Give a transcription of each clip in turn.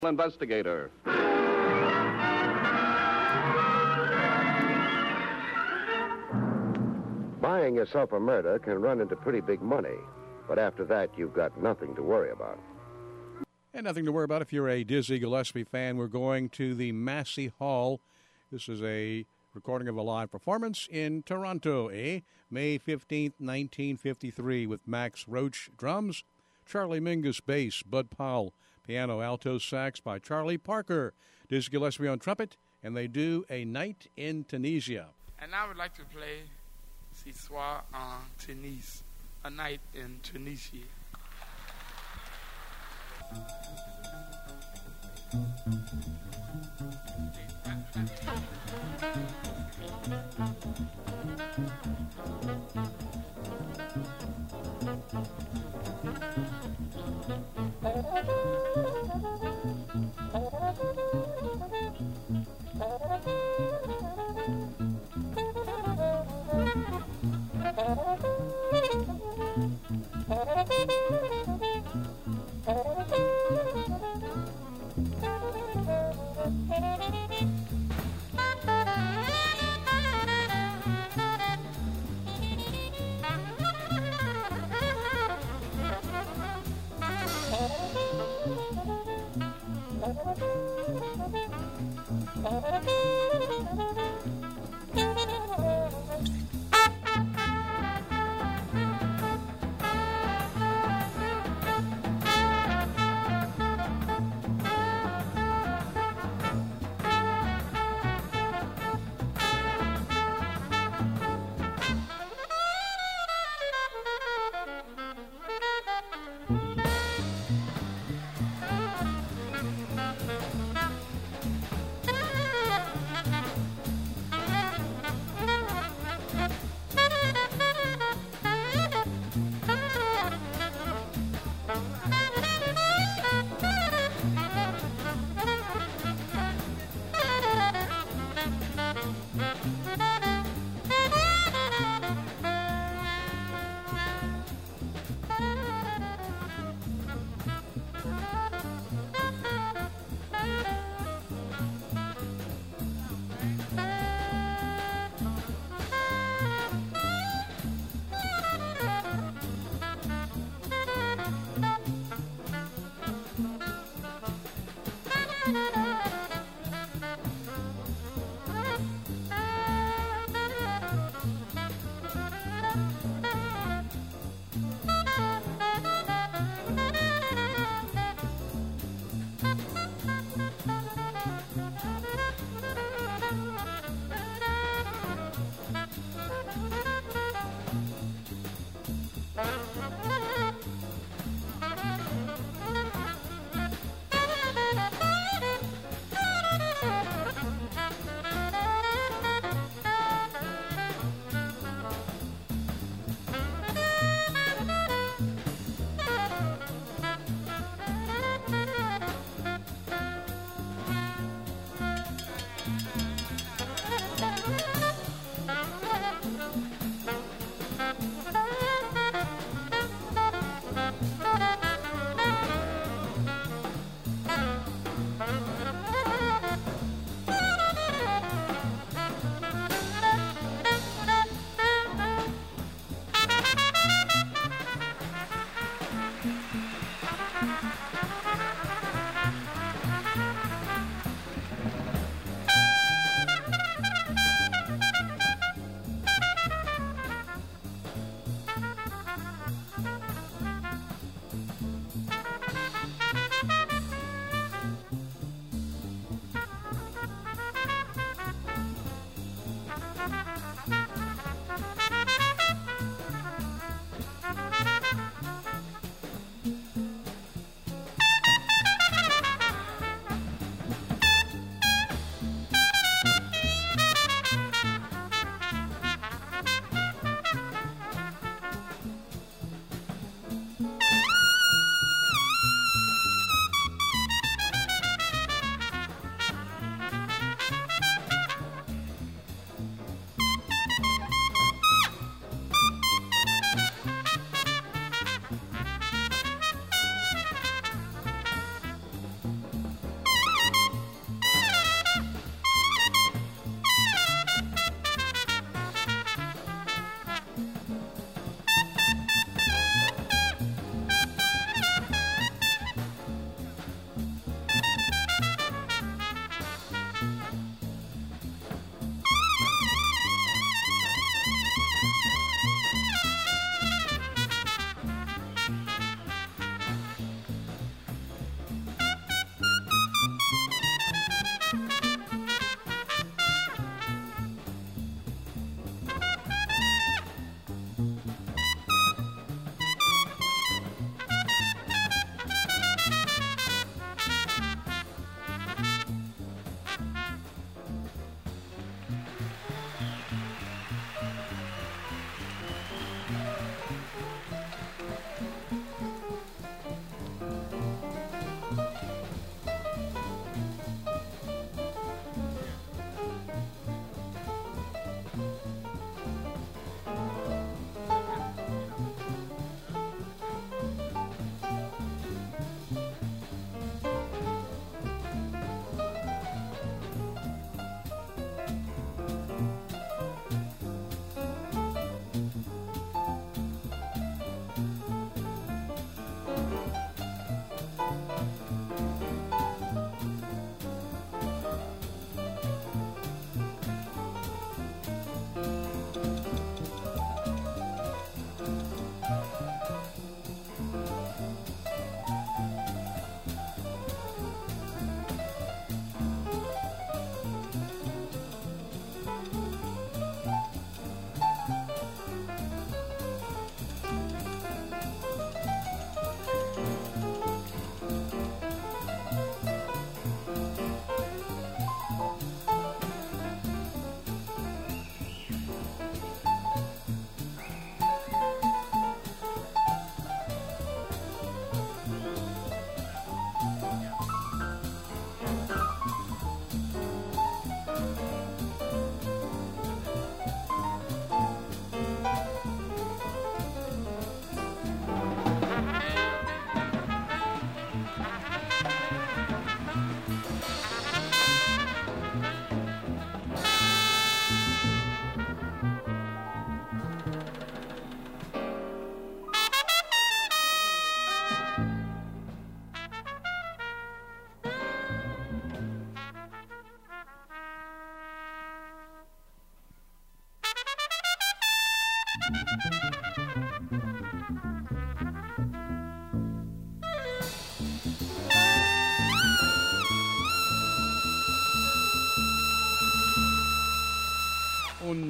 Investigator. Buying yourself a murder can run into pretty big money, but after that, you've got nothing to worry about. And nothing to worry about if you're a Dizzy Gillespie fan. We're going to the Massey Hall. This is a recording of a live performance in Toronto, May 15th, 1953, with Max Roach drums, Charlie Mingus bass, Bud Powell piano, alto sax by Charlie Parker, Dizzy Gillespie on trumpet, and they do A Night in Tunisia. And I would like to play Ce Soir en Tunis, A Night in Tunisia.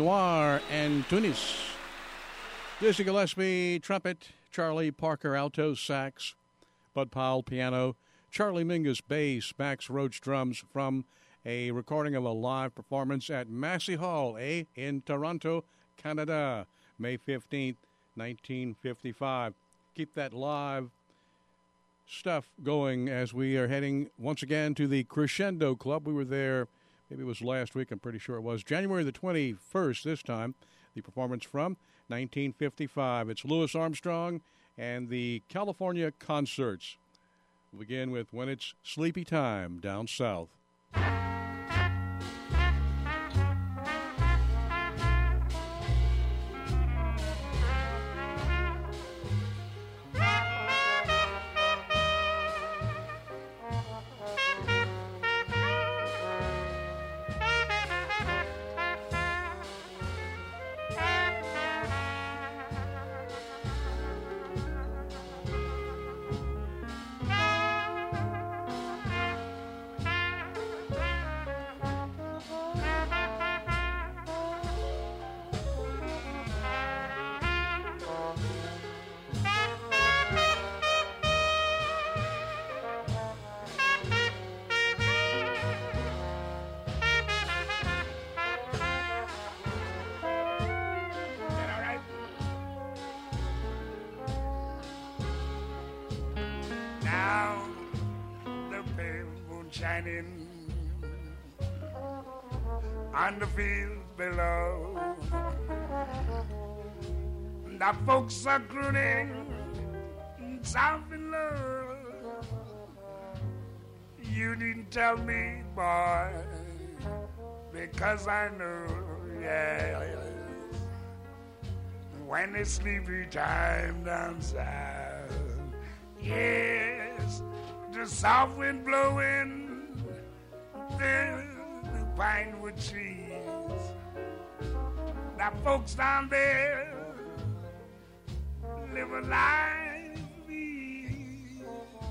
Noir and Tunis. Dizzy Gillespie, trumpet. Charlie Parker, alto, sax. Bud Powell, piano. Charlie Mingus, bass. Max Roach, drums, from a recording of a live performance at Massey Hall, in Toronto, Canada, May 15th, 1955. Keep that live stuff going as we are heading once again to the Crescendo Club. We were there, maybe it was last week, I'm pretty sure it was, January the 21st this time, the performance from 1955. It's Louis Armstrong and the California Concerts. We'll begin with When It's Sleepy Time Down South. Shining on the field below. The folks are crooning, soft in love. You needn't tell me, boy, because I know, yes. When it's sleepy time down south, yes, the soft wind blowing the pinewood trees. The folks down there live a life of ease.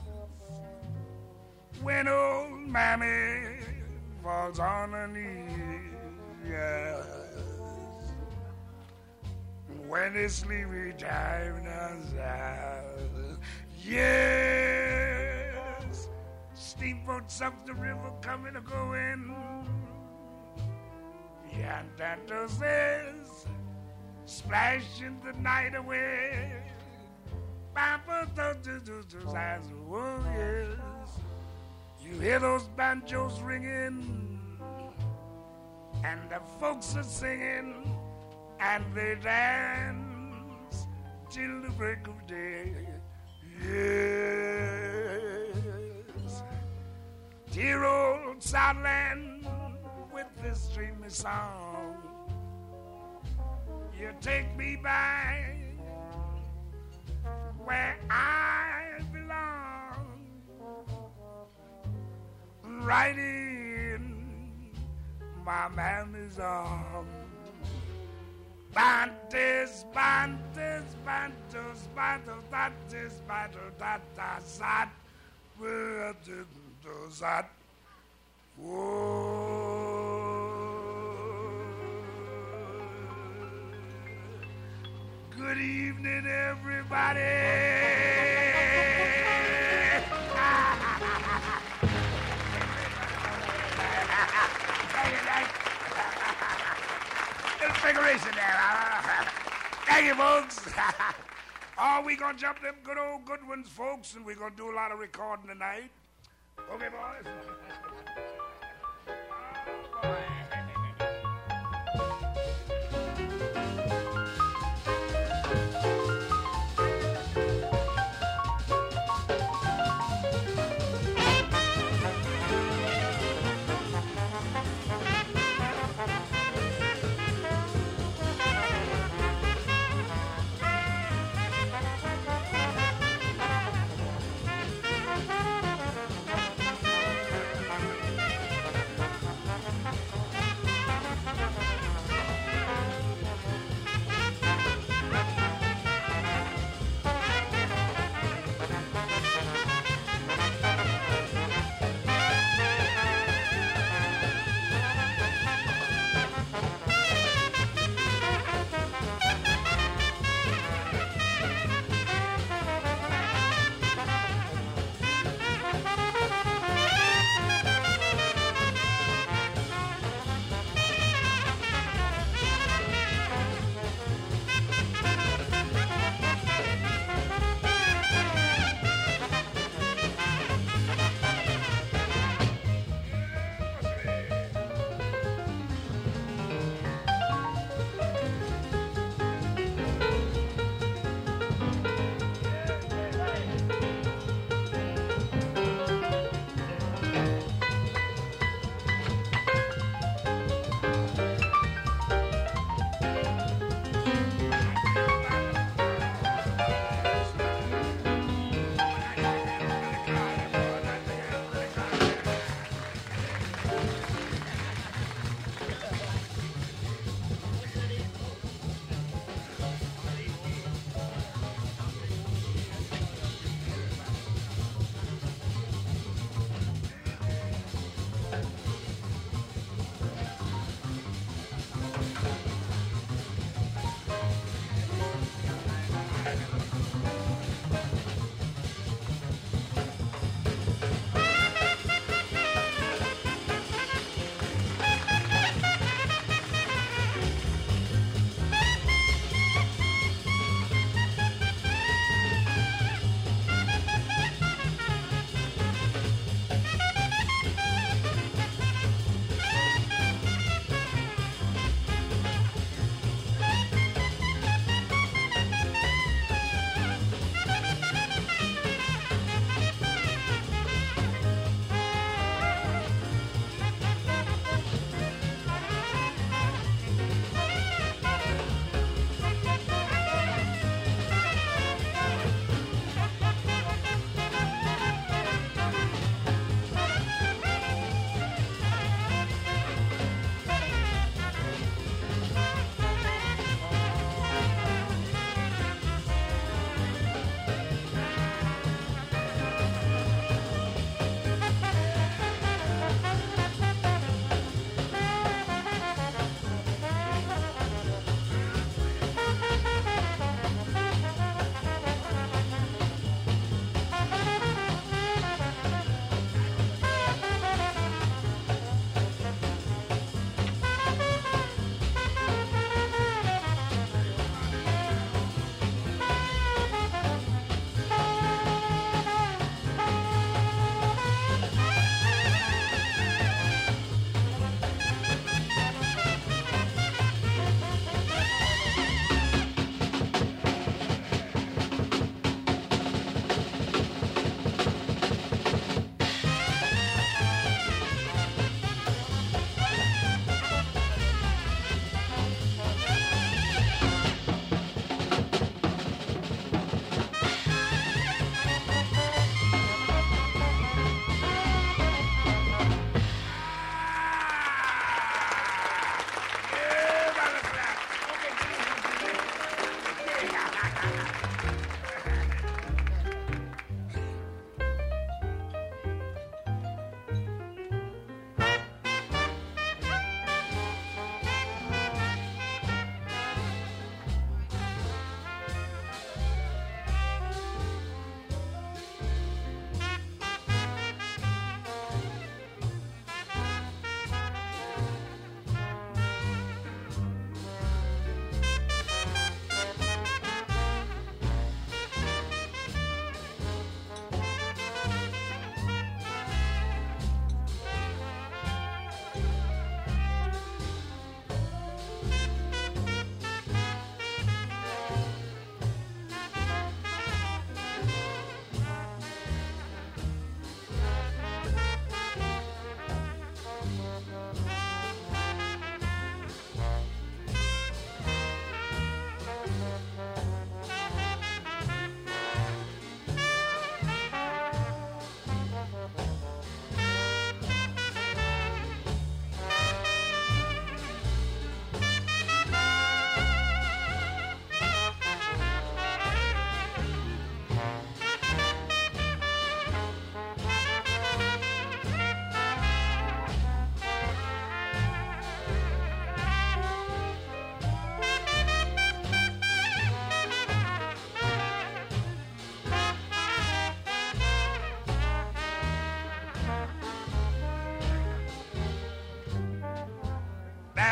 When old mammy falls on her knees, yes. When it's sleepy time down south, yes. Steamboats up the river coming or going. Yantanto says, splashing the night away. Papa, oh yes. You hear those banjos ringing, and the folks are singing, and they dance till the break of day. Yes. Dear old Southland with this dreamy song, you take me back where I belong, right in my mammy's arms. Bantes, bantes, bantos, bantos, bantes, bantos, bantos, sat, bantos, sat. Good evening, everybody. Little figuration there. Thank you, folks. Oh, we gonna jump them good old good ones, folks, and we gonna do a lot of recording tonight. Okay, boys? Oh, boy.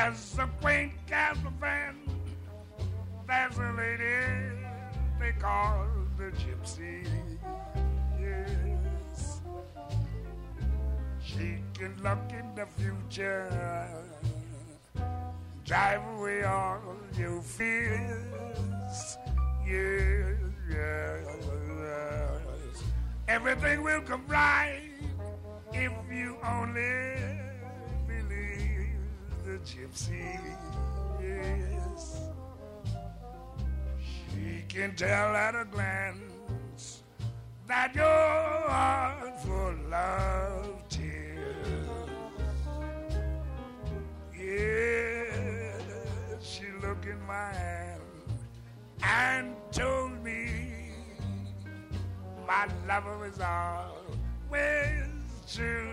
There's a quaint caravan. There's a lady they call the gypsy. Yes, she can look in the future, drive away all your fears. Yes, yes. Everything will come right if you only believe the gypsy. Yes, she can tell at a glance that your heart full of tears. Yes, she looked in my hand and told me my lover is always true.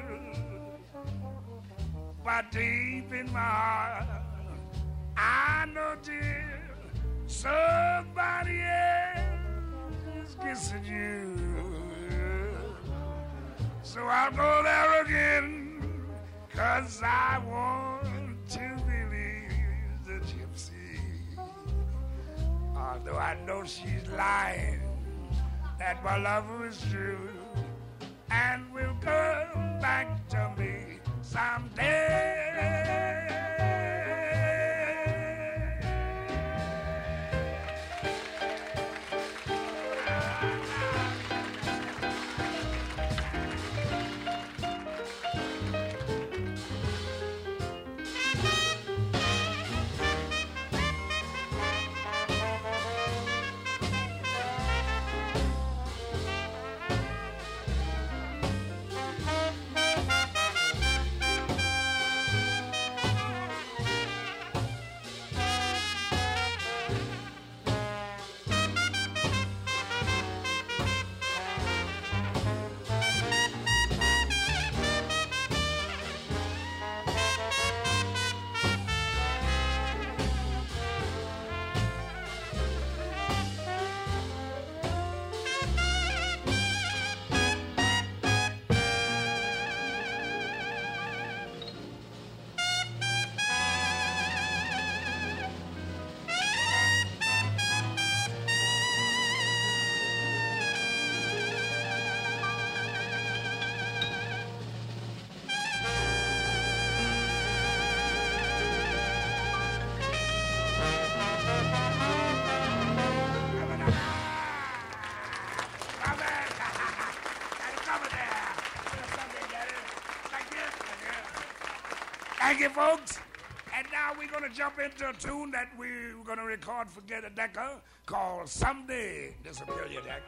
But deep in my heart, I know, dear, somebody else is kissing you. So I'll go there again, 'cause I want to believe the gypsy. Although I know she's lying, that my lover is true and will come back to me someday. Thank you, folks. And now we're going to jump into a tune that we're going to record for Geddy Decker called Someday Disappear Your Deck.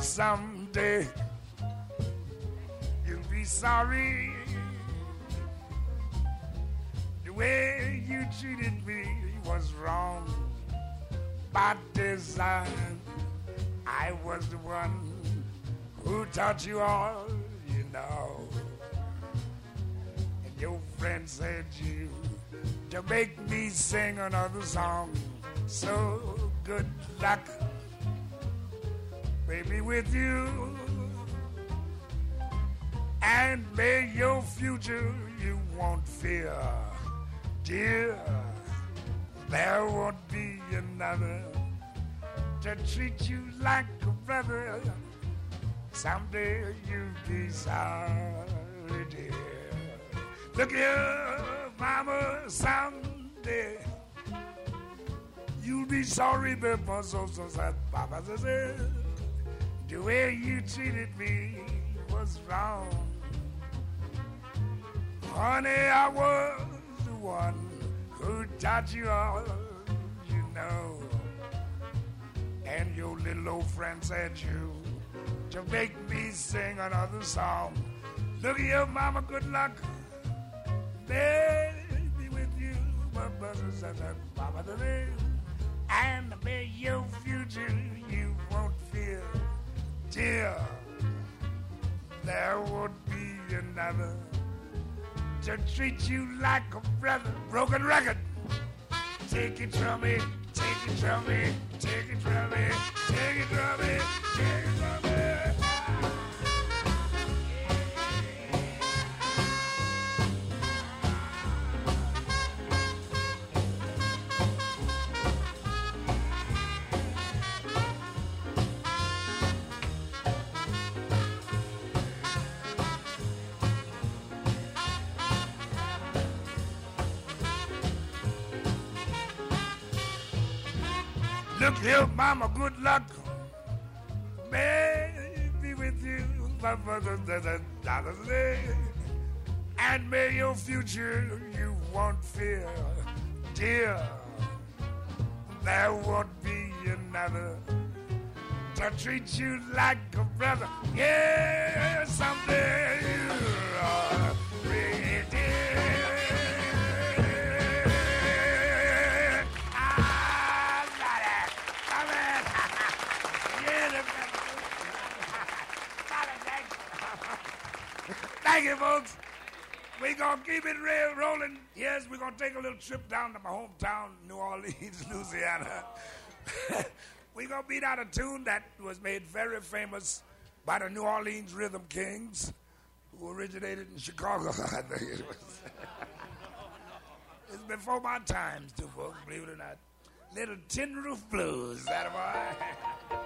someday you'll be sorry. The way you treated me was wrong. By design, I was the one who taught you all you know. And your friend said you to make me sing another song. So good luck, baby, with you. And may your future you won't fear, dear. There won't be another to treat you like a brother. Someday you'll be sorry, dear. Look here, mama, someday you'll be sorry, because so sad, Papa said. The way you treated me was wrong. Honey, I was the one who taught you all you know. And your little old friend said you to make me sing another song. Look here, mama, good luck. Baby, with you, my brother said that, Papa the name. And may your future you won't fear, dear. There won't be another to treat you like a brother. Broken record. Take it from me, take it from me, take it from me, take it from me, take it from me. Look here, mama, good luck. May be with you, my brother, and may your future you won't fear, dear. There won't be another to treat you like a brother. Yeah, someday you'll be dear. Thank you, folks. We're going to keep it real rolling. Yes, we're going to take a little trip down to my hometown, New Orleans, Louisiana. We're going to beat out a tune that was made very famous by the New Orleans Rhythm Kings, who originated in Chicago, I think it was. It's before my times, too, folks, believe it or not. Little Tin Roof Blues, that boy.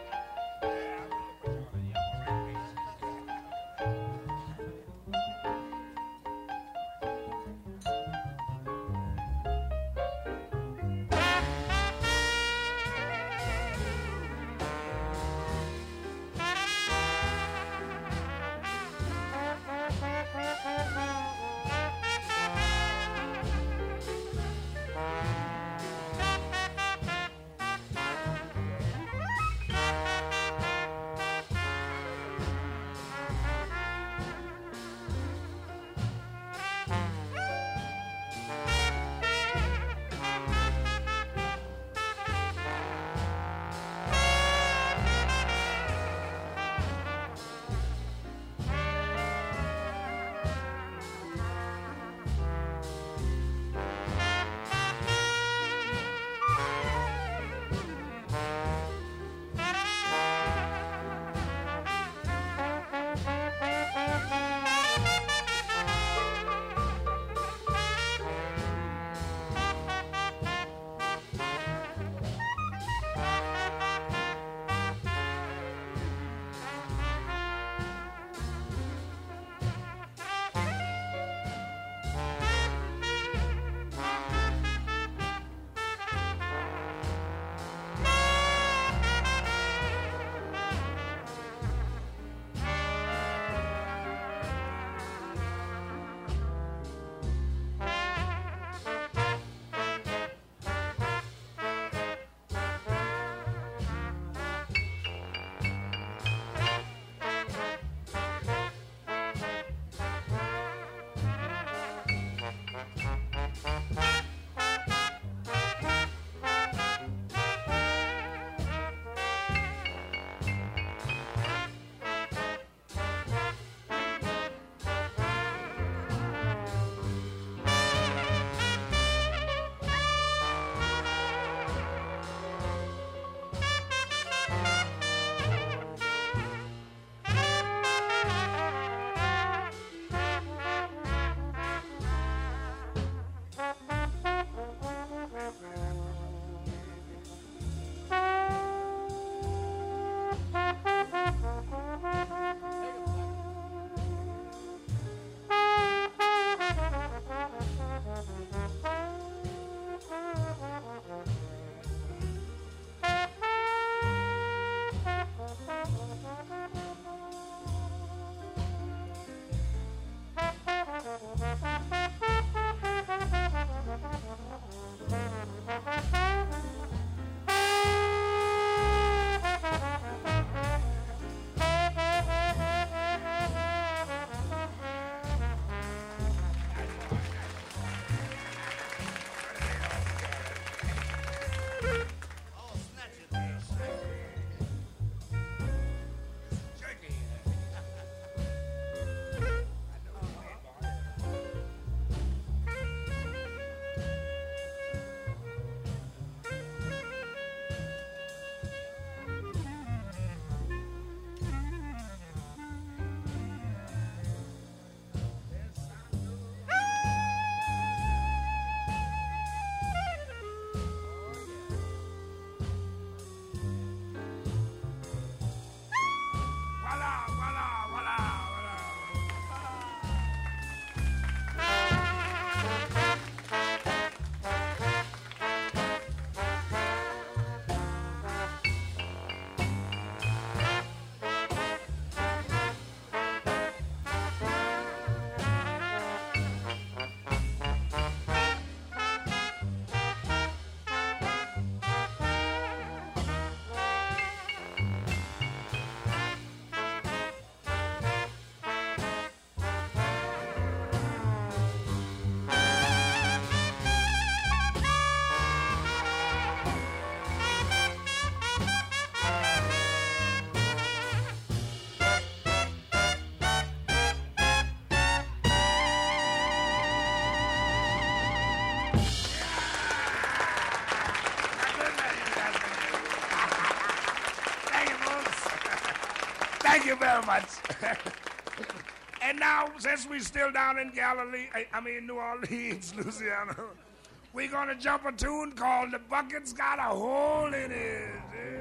much. And now, since we're still down in New Orleans, Louisiana, we're going to jump a tune called The Bucket's Got a Hole in It.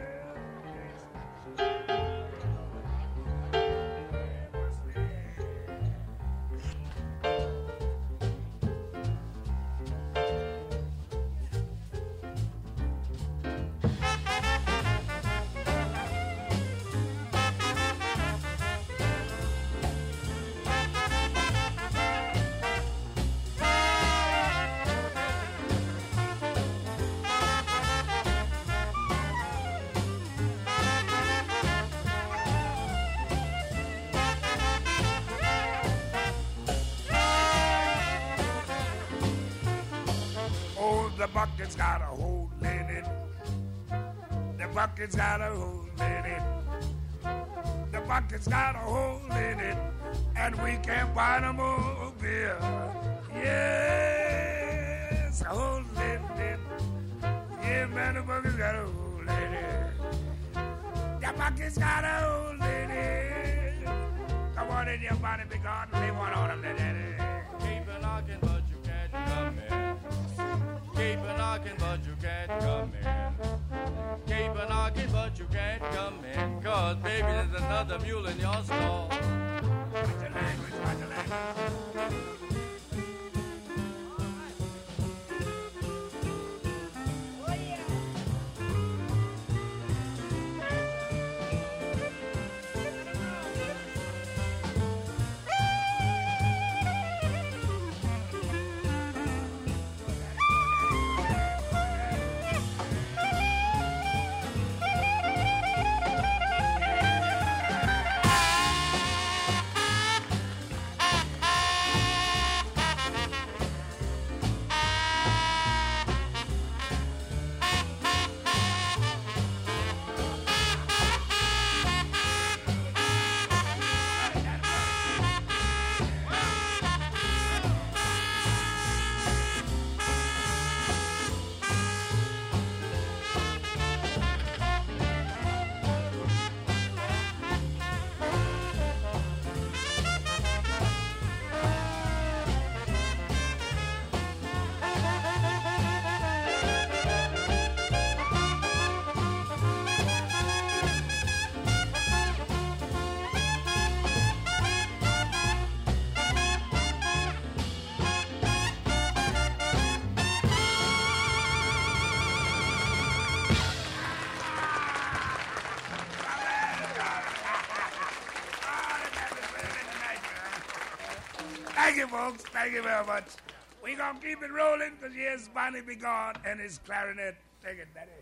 The bucket's got a hole in it. The bucket's got a hole in it. The bucket's got a hole in it, and we can't buy no more beer. Yes, a hole in it. Yeah, man, the bucket's got a hole in it. The bucket's got a hole in it. Come on in, your body be gone. Lay one on him, daddy. Keep a knocking, but you can't come in. Keep a knocking, but you can't come in. Keep a knocking, but you can't come in. 'Cause baby, there's another mule in your stall. Watch your language, watch your language. Thank you, folks. Thank you very much. We're going to keep it rolling because here's Bonnie Be Gone and his clarinet. Take it, Daddy.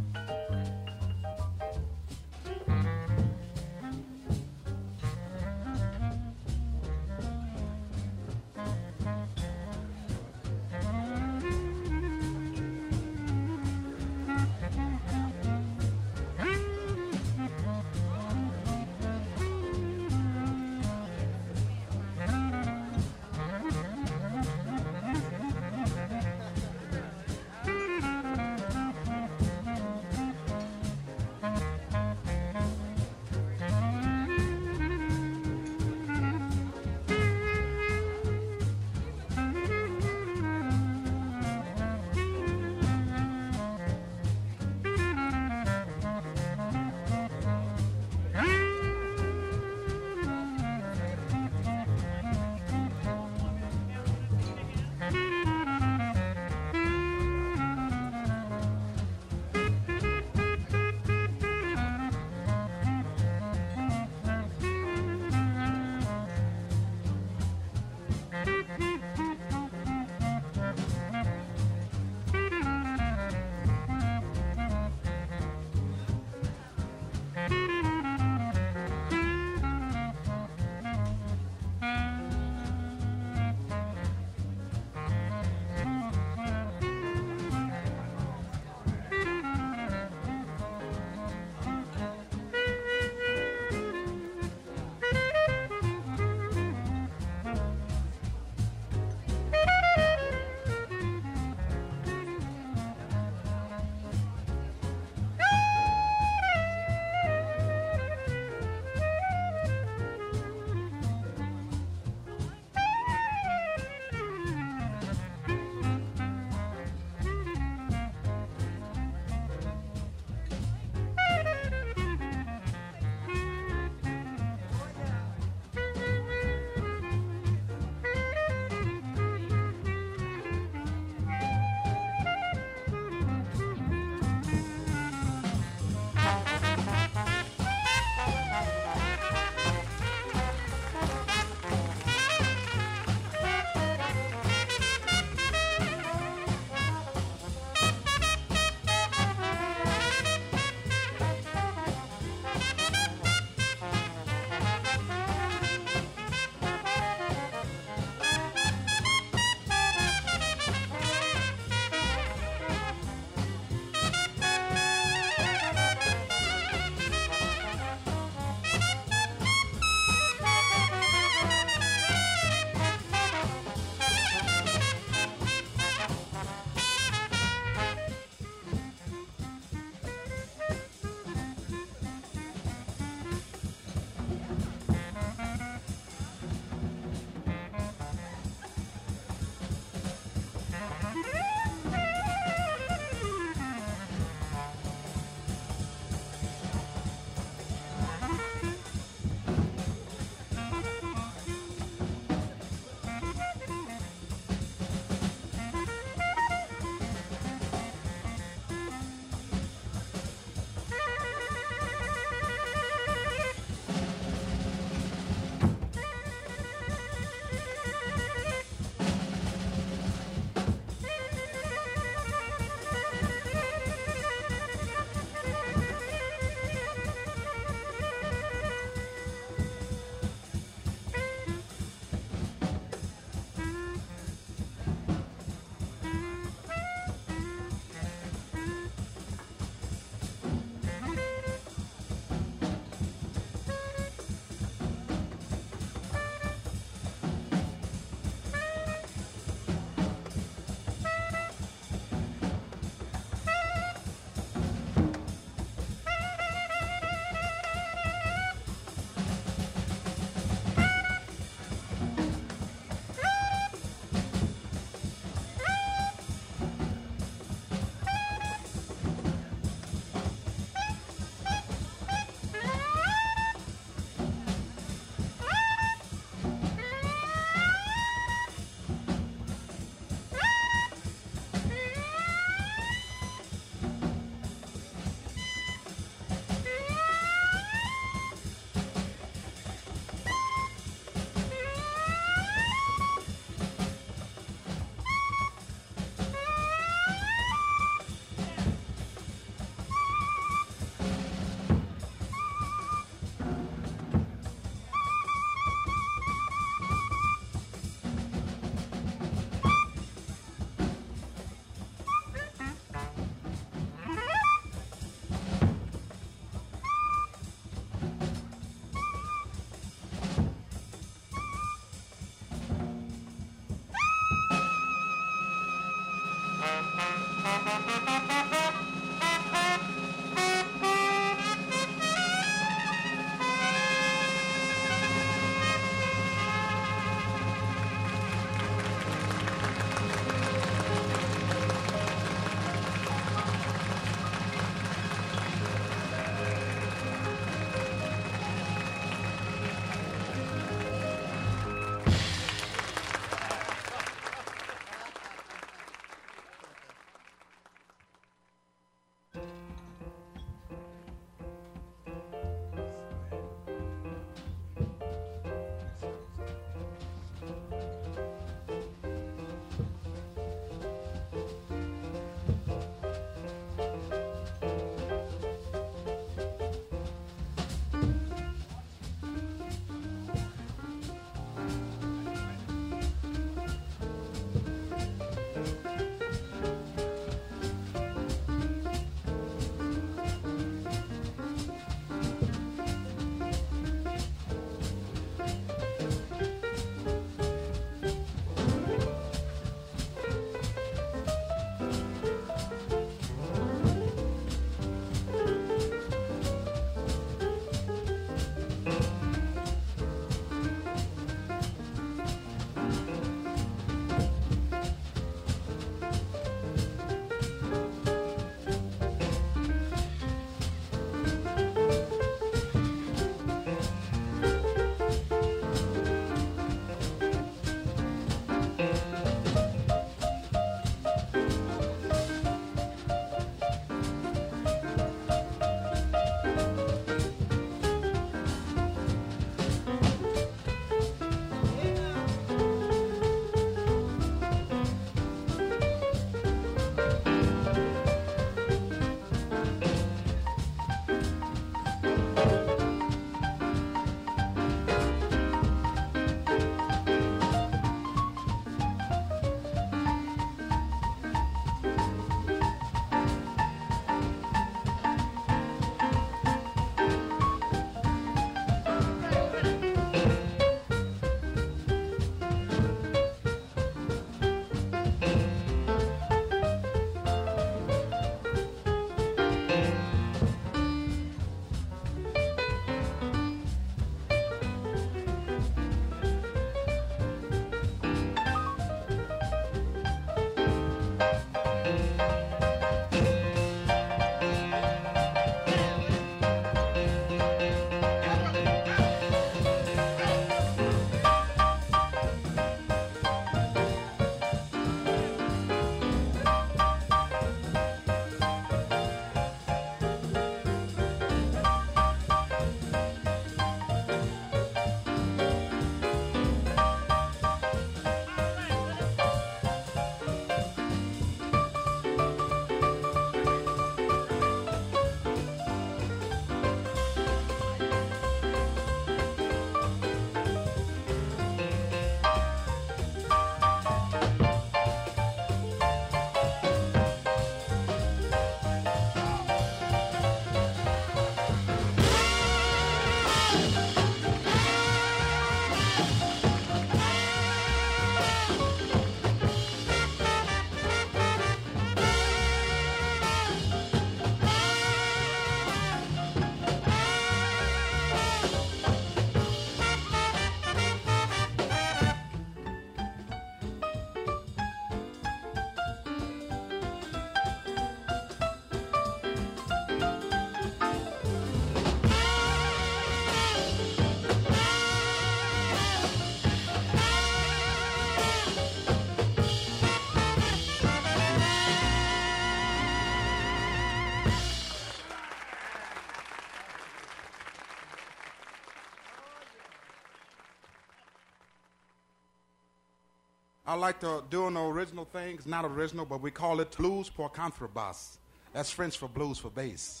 I like to do an original thing. It's not original, but we call it blues pour contrebasse. That's French for blues for bass.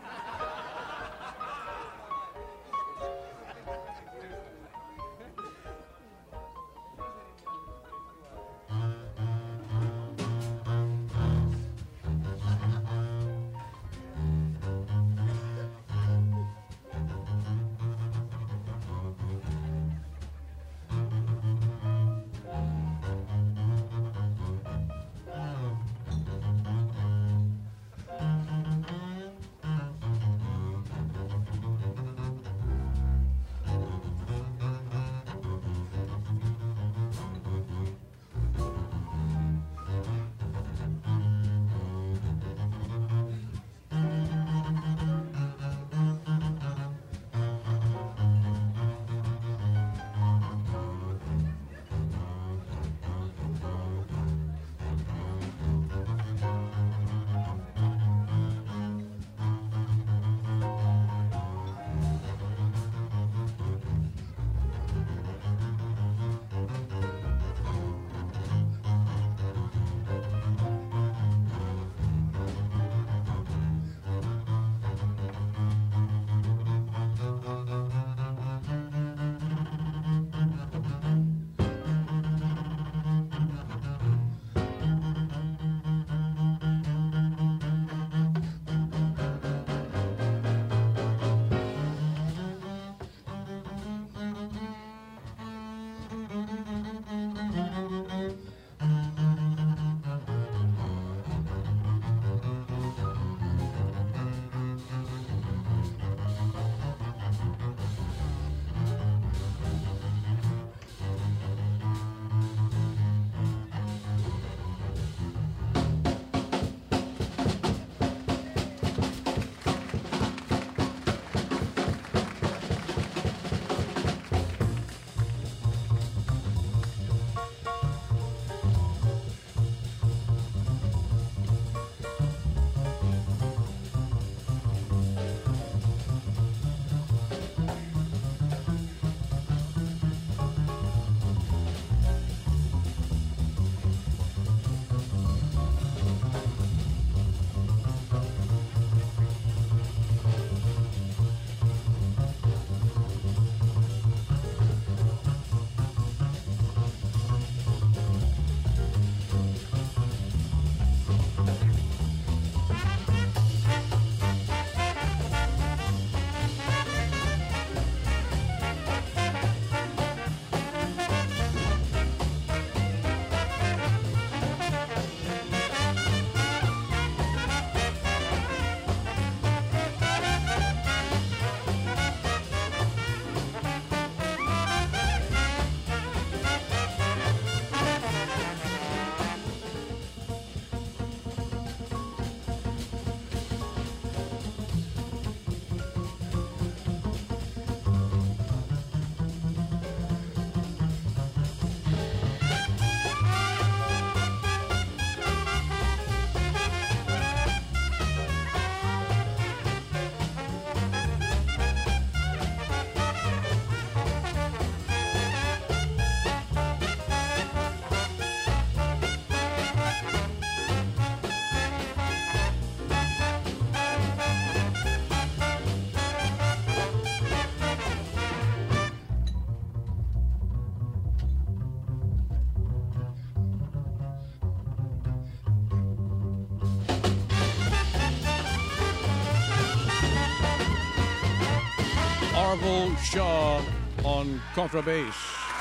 Arvil Shaw on contrabass.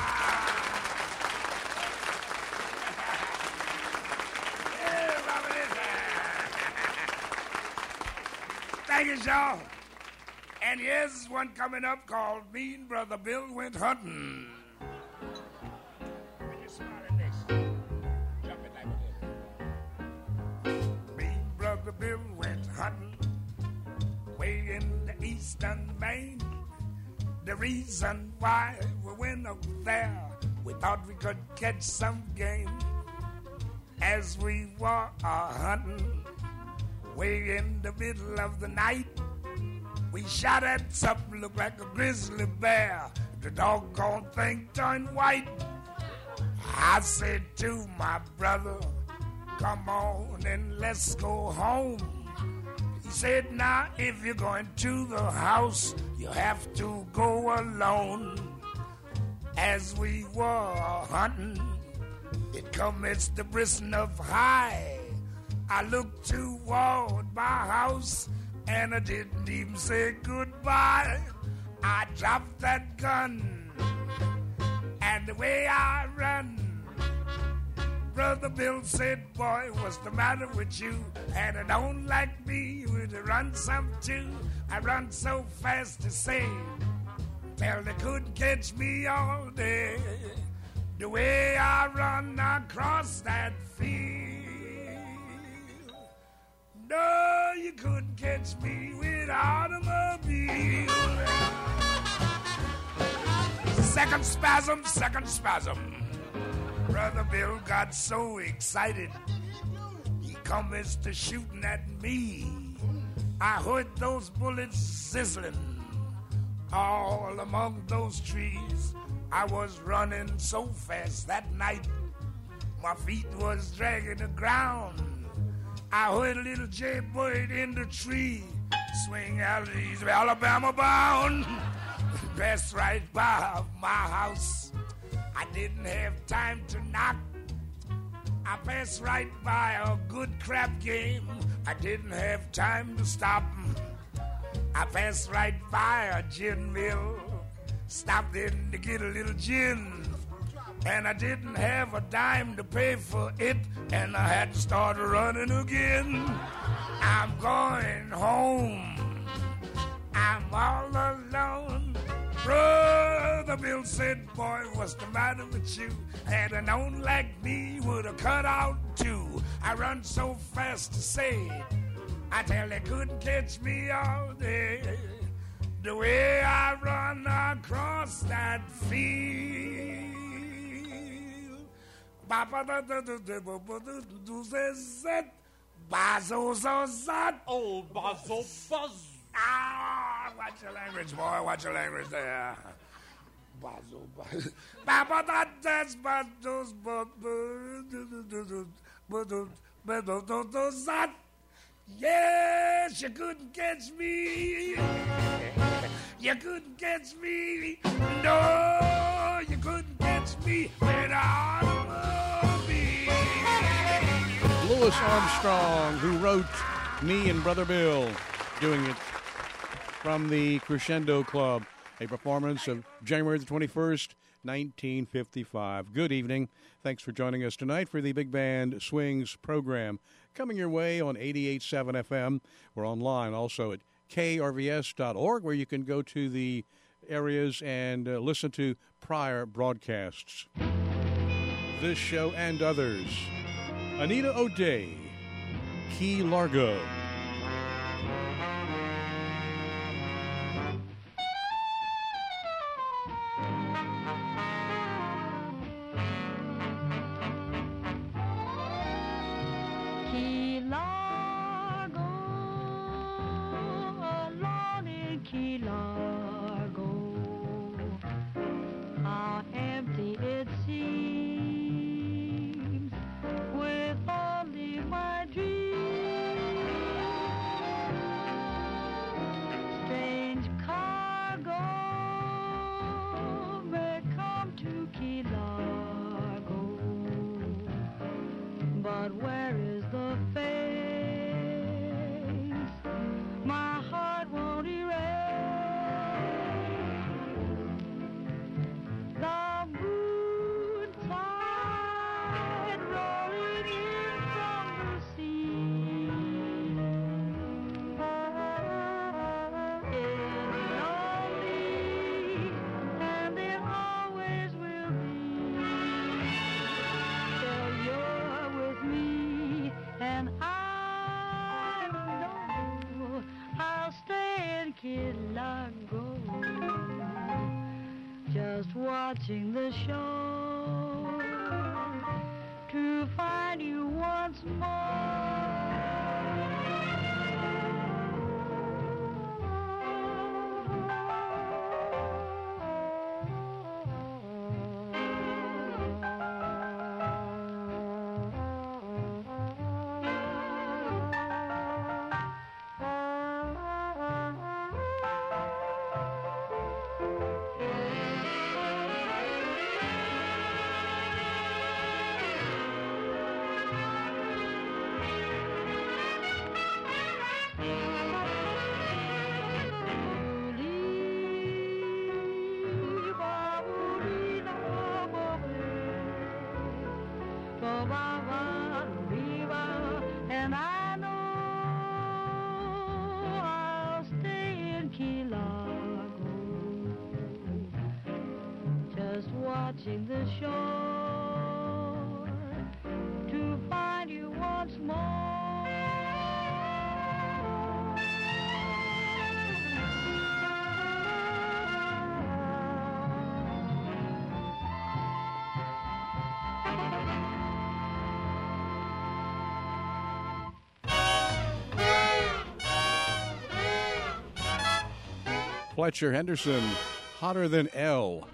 Thank you, Shaw. And here's one coming up called Mean Brother Bill Went Hunting. When you smile at this, jump it like this. Mean Brother Bill went hunting way in the eastern Maine. The reason why we went up there, we thought we could catch some game. As we were hunting way in the middle of the night, we shot at something looked like a grizzly bear. The doggone thing turned white. I said to my brother, come on and let's go home. He said, now if you're going to the house, you have to go alone. As we were hunting, it commenced the bristling of high. I looked toward my house and I didn't even say goodbye. I dropped that gun and the way I run, Brother Bill said, boy, what's the matter with you? And I don't like me, would you run some too? I run so fast to say, till they couldn't catch me all day. The way I run across that field, no, you couldn't catch me with automobile. Second spasm, second spasm. Brother Bill got so excited, he commenced to shooting at me. I heard those bullets sizzling all among those trees. I was running so fast that night, my feet was dragging the ground. I heard a little jaybird in the tree swing out of these Alabama bound. Passed right by my house. I didn't have time to knock. I passed right by a good crap game. I didn't have time to stop. I passed right by a gin mill. Stopped in to get a little gin. And I didn't have a dime to pay for it. And I had to start running again. I'm going home. I'm all alone. Brother Bill said, boy, what's the matter with you? Had a known like me would have cut out too. I run so fast to say it, I tell they couldn't catch me all day. The way I run across that field. Oh, bazo buzz. Ah, watch your language, boy. Watch your language there. Bazo, bazo. Yes, you couldn't catch me. You couldn't catch me. No, you couldn't catch me without me. Louis Armstrong, who wrote Me and Brother Bill, doing it from the Crescendo Club, a performance of January the 21st, 1955. Good evening. Thanks for joining us tonight for the Big Band Swings program. Coming your way on 88.7 FM. We're online also at krvs.org, where you can go to the areas and listen to prior broadcasts. This show and others. Anita O'Day, Key Largo. Key Largo, alone in Key Largo, how empty it seems with only my dreams. Strange cargo may come to Key Largo, but where is the face my heart won't erase? The moon tide rolling in from the sea is lonely, and there always will be, till you're with me. And I know I'll stay in Key Largo, just watching the show to find you once more. reaching the shore to find you once more. Fletcher Henderson, Hotter Than L.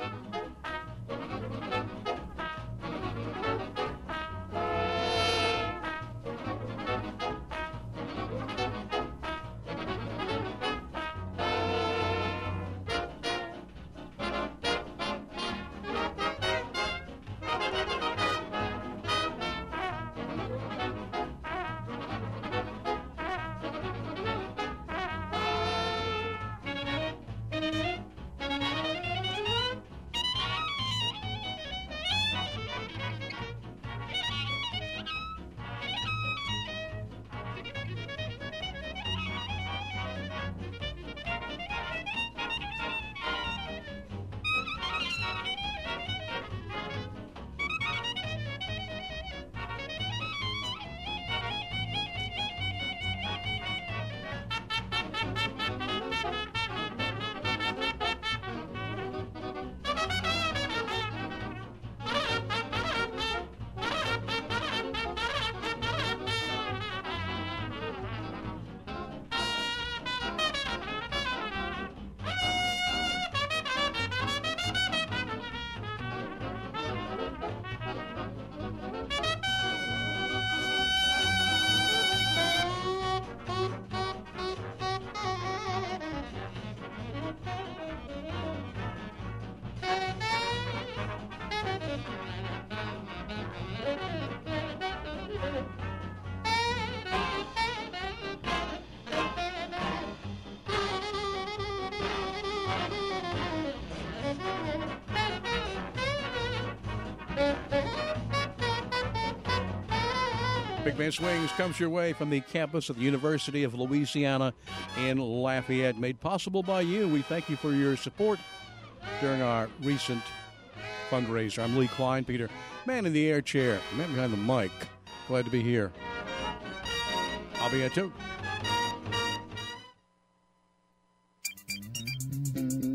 Big Band Swings comes your way from the campus of the University of Louisiana in Lafayette. Made possible by you. We thank you for your support during our recent fundraiser. I'm Lee Klein, Peter, man in the air chair, man behind the mic. Glad to be here. I'll be at 2.